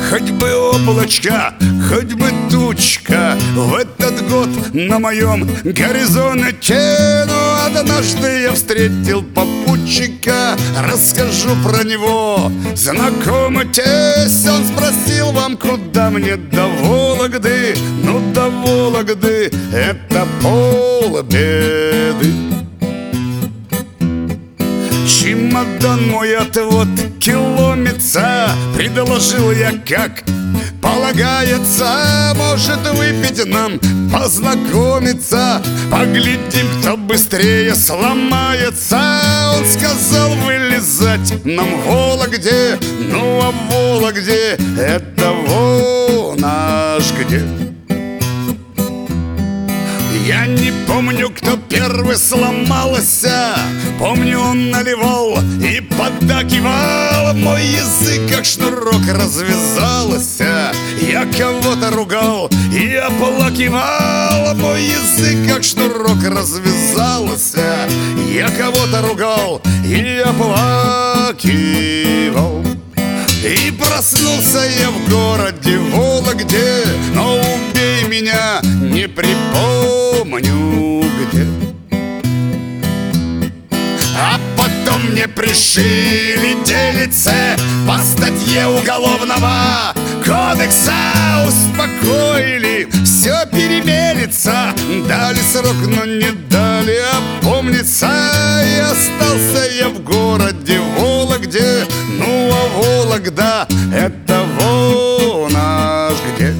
Хоть бы облачко, хоть бы тучка в этот год на моем горизонте. Но однажды я встретил попутчика, расскажу про него. Знакомый тесть, он спросил: вам куда мне до Вологды? Ну, до Вологды это полбеды. Чемодан мой отвод километра, предложил я, как полагается. Может, выпить нам, познакомиться, поглядим, кто быстрее сломается. Он сказал: вылезать нам в Вологде. Ну, а в Вологде это вон аж где. Я не помню, кто первый сломался. Помню, он наливал и поддакивал. Мой язык, как шнурок, развязался. Я кого-то ругал и оплакивал. Мой язык, как шнурок, развязался. Я кого-то ругал и оплакивал. И проснулся я в городе Вологде, но убей меня, не припомню где. А потом мне пришили делиться по статье Уголовного кодекса. Успокоили, все перемелется. Дали срок, но не дали опомниться. И остался я в городе Вологде. Ну, а Вологда это вон аж где.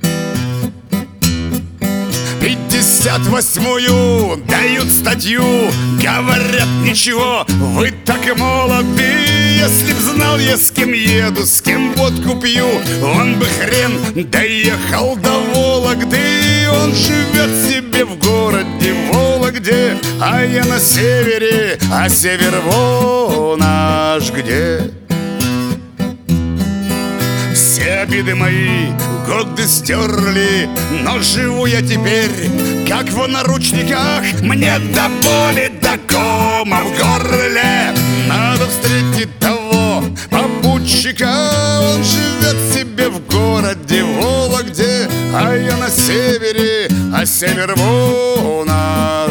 58-ю дают статью, говорят: ничего, вы так молоды. Если б знал я, с кем еду, с кем водку пью, он бы хрен доехал до Вологды. Он живет себе в городе Вологде, а я на севере, а север вон аж где. Все обиды мои годы стерли, но живу я теперь, как в наручниках. Мне до боли, до кома в горле. Надо встретить того попутчика. Он живет себе в городе Вологде, а я на севере, а север вон аж